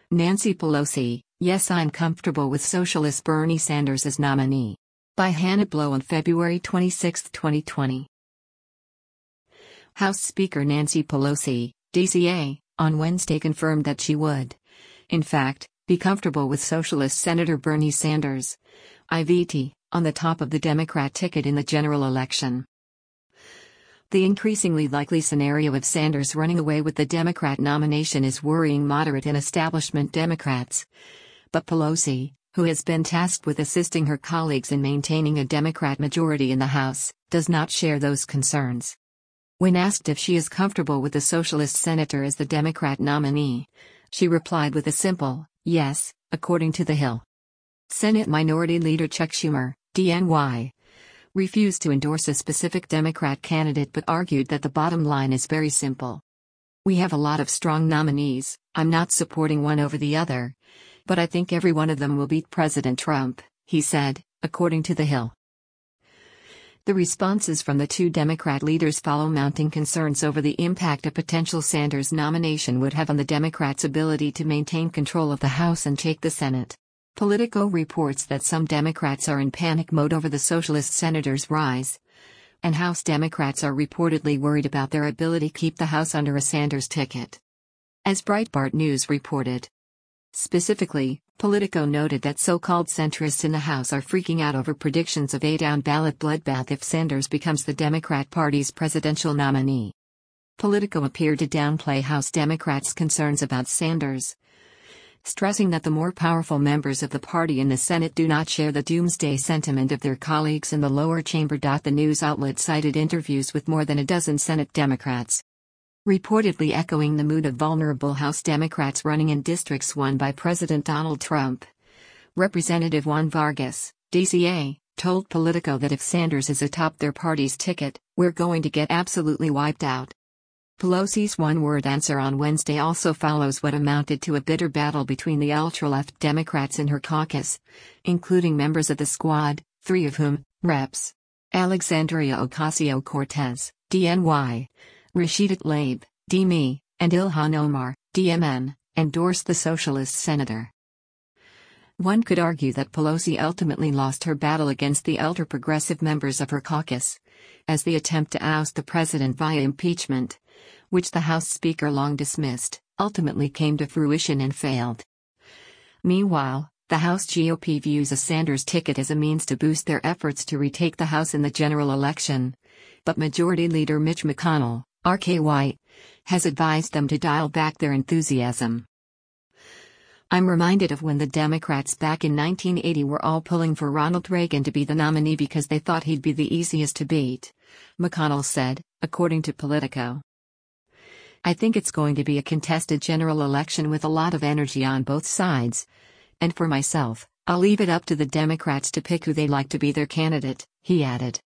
Nancy Pelosi, yes, I'm comfortable with Socialist Bernie Sanders as nominee. By Hannah Blow on February 26, 2020. House Speaker Nancy Pelosi, DCA, on Wednesday confirmed that she would, in fact, be comfortable with Socialist Senator Bernie Sanders, IVT, on the top of the Democrat ticket in the general election. The increasingly likely scenario of Sanders running away with the Democrat nomination is worrying moderate and establishment Democrats. But Pelosi, who has been tasked with assisting her colleagues in maintaining a Democrat majority in the House, does not share those concerns. When asked if she is comfortable with the socialist senator as the Democrat nominee, she replied with a simple, yes, according to The Hill. Senate Minority Leader Chuck Schumer, DNY, refused to endorse a specific Democrat candidate but argued that the bottom line is very simple. We have a lot of strong nominees, I'm not supporting one over the other, but I think every one of them will beat President Trump, he said, according to The Hill. The responses from the two Democrat leaders follow mounting concerns over the impact a potential Sanders nomination would have on the Democrats' ability to maintain control of the House and take the Senate. Politico reports that some Democrats are in panic mode over the socialist senator's rise, and House Democrats are reportedly worried about their ability to keep the House under a Sanders ticket. As Breitbart News reported. Specifically, Politico noted that so-called centrists in the House are freaking out over predictions of a down-ballot bloodbath if Sanders becomes the Democrat Party's presidential nominee. Politico appeared to downplay House Democrats' concerns about Sanders, stressing that the more powerful members of the party in the Senate do not share the doomsday sentiment of their colleagues in the lower chamber. The news outlet cited interviews with more than a dozen Senate Democrats, reportedly echoing the mood of vulnerable House Democrats running in districts won by President Donald Trump. Representative Juan Vargas, DCA, told Politico that if Sanders is atop their party's ticket, we're going to get absolutely wiped out. Pelosi's one-word answer on Wednesday also follows what amounted to a bitter battle between the ultra-left Democrats in her caucus, including members of the Squad, three of whom, Reps. Alexandria Ocasio-Cortez, DNY, Rashida Tlaib, DME, and Ilhan Omar, DMN, endorsed the socialist senator. One could argue that Pelosi ultimately lost her battle against the ultra-progressive members of her caucus, as the attempt to oust the president via impeachment, which the House Speaker long dismissed, ultimately came to fruition and failed. Meanwhile, the House GOP views a Sanders ticket as a means to boost their efforts to retake the House in the general election, but Majority Leader Mitch McConnell, RKY, has advised them to dial back their enthusiasm. I'm reminded of when the Democrats back in 1980 were all pulling for Ronald Reagan to be the nominee because they thought he'd be the easiest to beat, McConnell said, according to Politico. I think it's going to be a contested general election with a lot of energy on both sides. And for myself, I'll leave it up to the Democrats to pick who they like to be their candidate, he added.